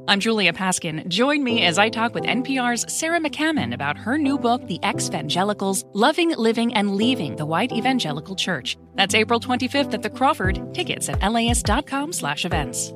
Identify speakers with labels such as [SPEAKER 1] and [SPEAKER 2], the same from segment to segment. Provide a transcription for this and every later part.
[SPEAKER 1] I'm Julia Paskin. Join me as I talk with NPR's Sarah McCammon about her new book, The Ex-Vangelicals, Loving, Living, and Leaving the White Evangelical Church. That's April 25th at the Crawford. Tickets at LAist.com/events.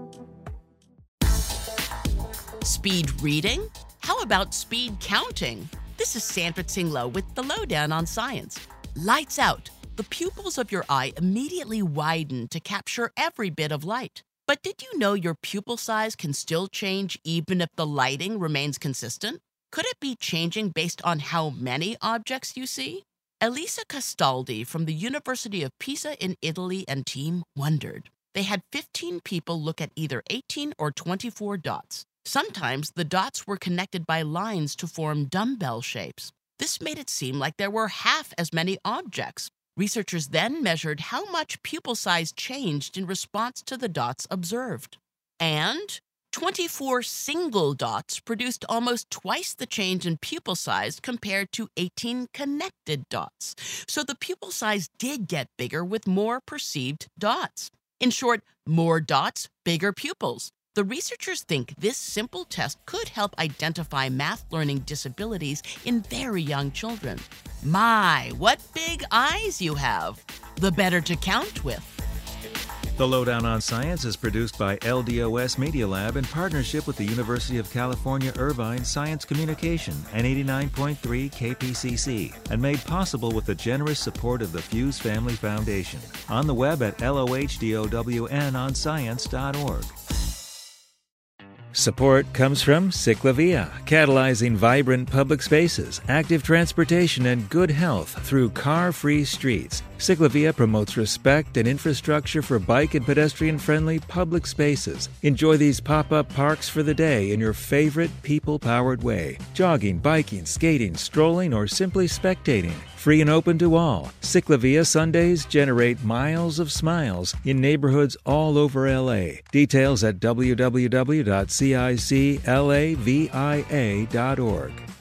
[SPEAKER 2] Speed reading? How about speed counting? This is Sandra Tsinglow with the Lowdown on Science. Lights out. The pupils of your eye immediately widen to capture every bit of light. But did you know your pupil size can still change even if the lighting remains consistent? Could it be changing based on how many objects you see? Elisa Castaldi from the University of Pisa in Italy and team wondered. They had 15 people look at either 18 or 24 dots. Sometimes the dots were connected by lines to form dumbbell shapes. This made it seem like there were half as many objects. Researchers then measured how much pupil size changed in response to the dots observed. And 24 single dots produced almost twice the change in pupil size compared to 18 connected dots. So the pupil size did get bigger with more perceived dots. In short, more dots, bigger pupils. The researchers think this simple test could help identify math learning disabilities in very young children. My, what big eyes you have! The better to count with.
[SPEAKER 3] The Lowdown on Science is produced by LDOS Media Lab in partnership with the University of California, Irvine Science Communication and 89.3 KPCC, and made possible with the generous support of the Fuse Family Foundation. On the web at LOHDOWNonscience.org. Support comes from Ciclavia, catalyzing vibrant public spaces, active transportation, and good health through car-free streets. Ciclavia promotes respect and infrastructure for bike and pedestrian-friendly public spaces. Enjoy these pop-up parks for the day in your favorite people-powered way. Jogging, biking, skating, strolling, or simply spectating. Free and open to all. Ciclavia Sundays generate miles of smiles in neighborhoods all over LA. Details at www.ciclavia.org.